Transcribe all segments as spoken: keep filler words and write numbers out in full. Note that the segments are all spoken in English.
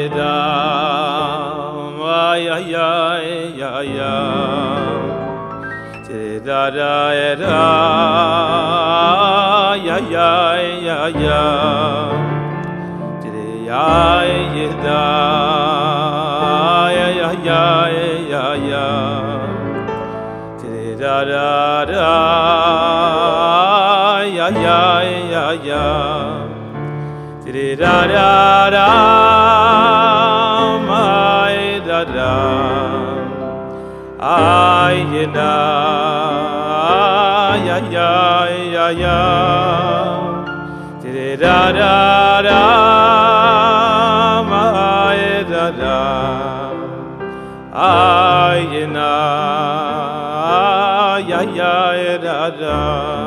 da ay ay ay ay ay da da da ay ay ay ay ay da ay ay ay ay da da da ay ay ay ay da da da my da da ay da ya ya ya ya da da da my da da ay na ya ya da da.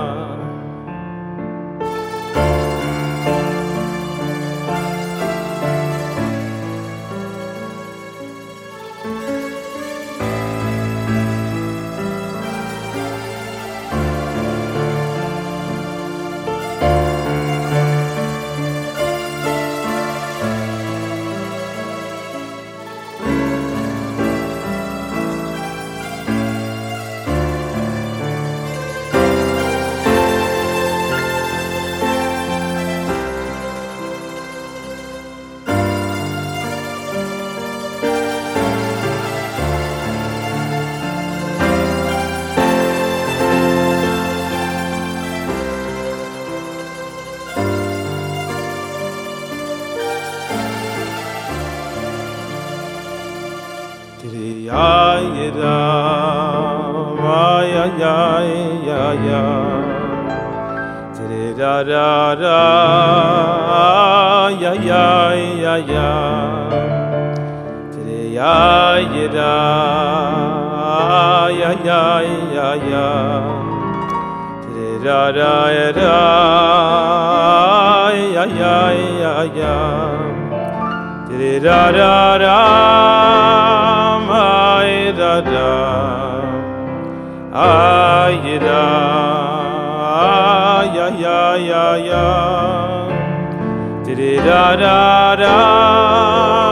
Ay da ay ay ay ay ay da da da ay ay ay ay ay da ay ay ay ay da da da ay ay ay ay da da da ay da da ay da ya ya ya ya da da da